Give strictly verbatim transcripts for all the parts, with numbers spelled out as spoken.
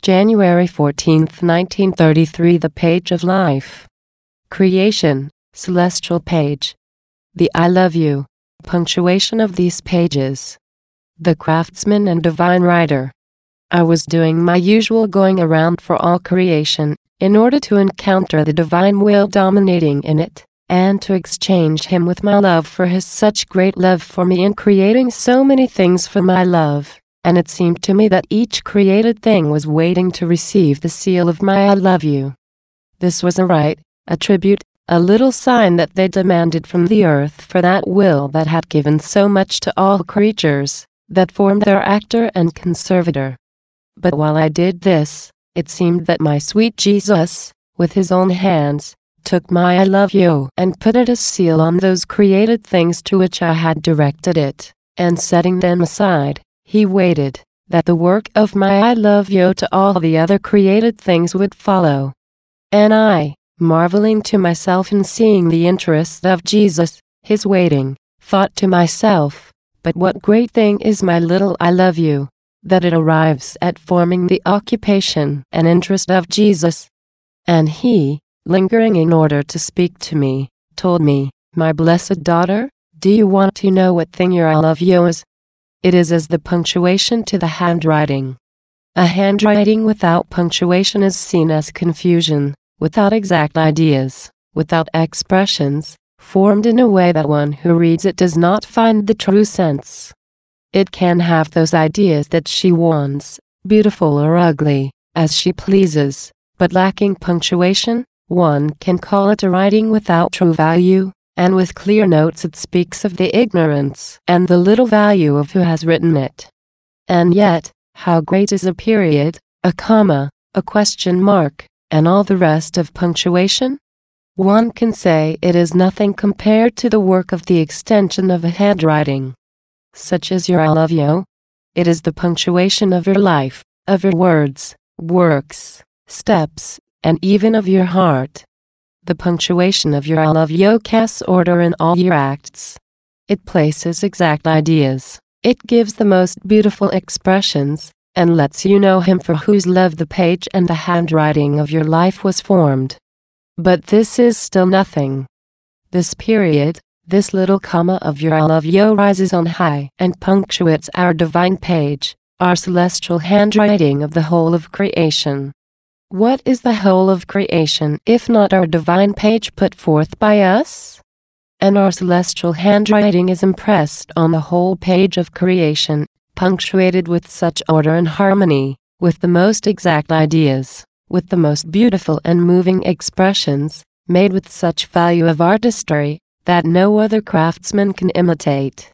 January fourteenth, nineteen thirty-three. The Page of Life. Creation, Celestial Page. The I love you punctuation of these pages. The Craftsman and Divine Writer. I was doing my usual going around for all creation, in order to encounter the divine will dominating in it, and to exchange him with my love for his such great love for me in creating so many things for my love. And it seemed to me that each created thing was waiting to receive the seal of my I love you. This was a rite, a tribute, a little sign that they demanded from the earth for that will that had given so much to all creatures, that formed their actor and conservator. But while I did this, it seemed that my sweet Jesus, with his own hands, took my I love you and put it as seal on those created things to which I had directed it, and setting them aside, he waited, that the work of my I love you to all the other created things would follow. And I, marveling to myself and seeing the interest of Jesus, his waiting, thought to myself, but what great thing is my little I love you, that it arrives at forming the occupation and interest of Jesus. And he, lingering in order to speak to me, told me, my blessed daughter, do you want to know what thing your I love you is? It is as the punctuation to the handwriting. A handwriting without punctuation is seen as confusion, without exact ideas, without expressions, formed in a way that one who reads it does not find the true sense. It can have those ideas that she wants, beautiful or ugly, as she pleases, but lacking punctuation, one can call it a writing without true value. And with clear notes it speaks of the ignorance and the little value of who has written it. And yet, how great is a period, a comma, a question mark, and all the rest of punctuation? One can say it is nothing compared to the work of the extension of a handwriting. Such is your I love you. It is the punctuation of your life, of your words, works, steps, and even of your heart. The punctuation of your I love you casts order in all your acts. It places exact ideas, it gives the most beautiful expressions, and lets you know him for whose love the page and the handwriting of your life was formed. But this is still nothing. This period, this little comma of your I love you rises on high and punctuates our divine page, our celestial handwriting of the whole of creation. What is the whole of creation if not our divine page put forth by us? And our celestial handwriting is impressed on the whole page of creation, punctuated with such order and harmony, with the most exact ideas, with the most beautiful and moving expressions, made with such value of artistry, that no other craftsman can imitate.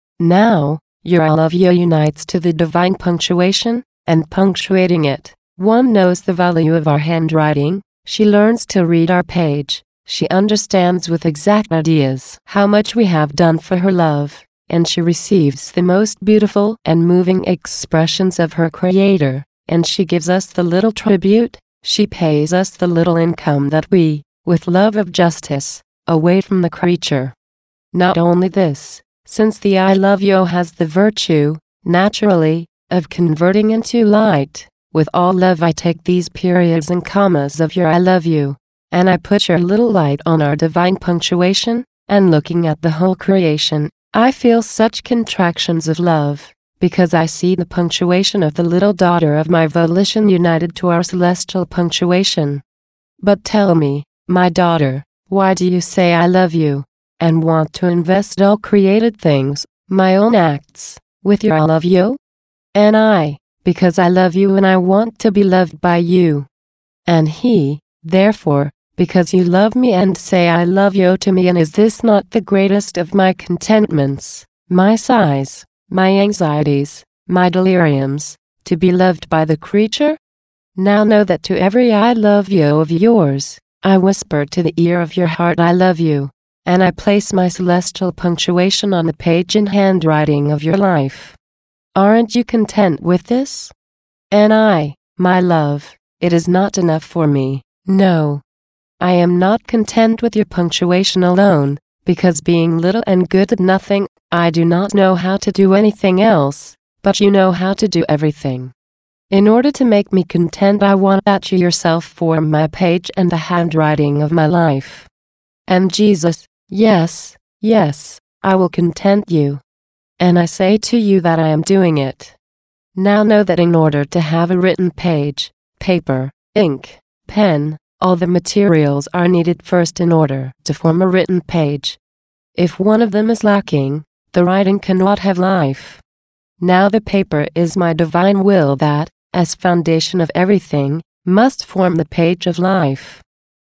Now, your I love you unites to the divine punctuation, and punctuating it, one knows the value of our handwriting, she learns to read our page, she understands with exact ideas how much we have done for her love, and she receives the most beautiful and moving expressions of her Creator, and she gives us the little tribute, she pays us the little income that we, with love of justice, await from the creature. Not only this, since the I love you has the virtue, naturally, of converting into light, with all love I take these periods and commas of your I love you, and I put your little light on our divine punctuation, and looking at the whole creation, I feel such contractions of love, because I see the punctuation of the little daughter of my volition united to our celestial punctuation. But tell me, my daughter, why do you say I love you, and want to invest all created things, my own acts, with your I love you? And I, because I love you and I want to be loved by you. And he, therefore, because you love me and say I love you to me, and is this not the greatest of my contentments, my sighs, my anxieties, my deliriums, to be loved by the creature? Now know that to every I love you of yours, I whisper to the ear of your heart I love you, and I place my celestial punctuation on the page and handwriting of your life. Aren't you content with this? And I, my love, it is not enough for me, no. I am not content with your punctuation alone, because being little and good at nothing, I do not know how to do anything else, but you know how to do everything. In order to make me content, I want that you yourself form my page and the handwriting of my life. And Jesus, yes, yes, I will content you. And I say to you that I am doing it. Now know that in order to have a written page, paper, ink, pen, all the materials are needed first in order to form a written page. If one of them is lacking, the writing cannot have life. Now the paper is my divine will that, as foundation of everything, must form the page of life.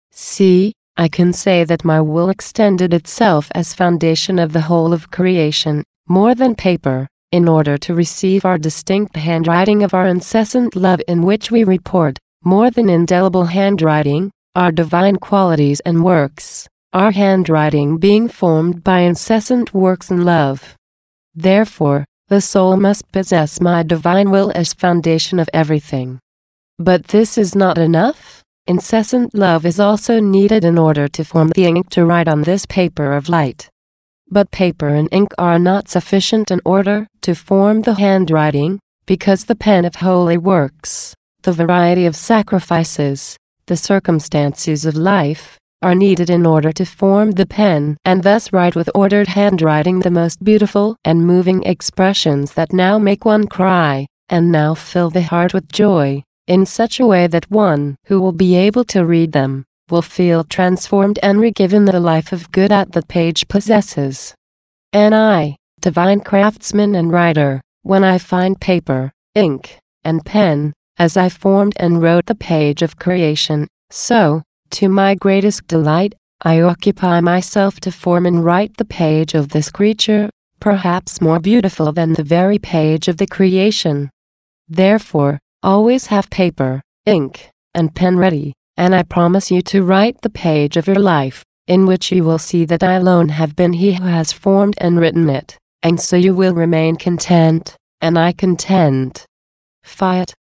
See, I can say that my will extended itself as foundation of the whole of creation, more than paper, in order to receive our distinct handwriting of our incessant love in which we report, more than indelible handwriting, our divine qualities and works, our handwriting being formed by incessant works and love. Therefore, the soul must possess my divine will as foundation of everything. But this is not enough. Incessant love is also needed in order to form the ink to write on this paper of light. But paper and ink are not sufficient in order to form the handwriting, because the pen of holy works, the variety of sacrifices, the circumstances of life, are needed in order to form the pen and thus write with ordered handwriting the most beautiful and moving expressions that now make one cry, and now fill the heart with joy, in such a way that one who will be able to read them will feel transformed and re-given the life of good that the page possesses. And I, divine craftsman and writer, when I find paper, ink, and pen, as I formed and wrote the page of creation, so, to my greatest delight, I occupy myself to form and write the page of this creature, perhaps more beautiful than the very page of the creation. Therefore, always have paper, ink, and pen ready, and I promise you to write the page of your life, in which you will see that I alone have been he who has formed and written it, and so you will remain content, and I content. Fiat.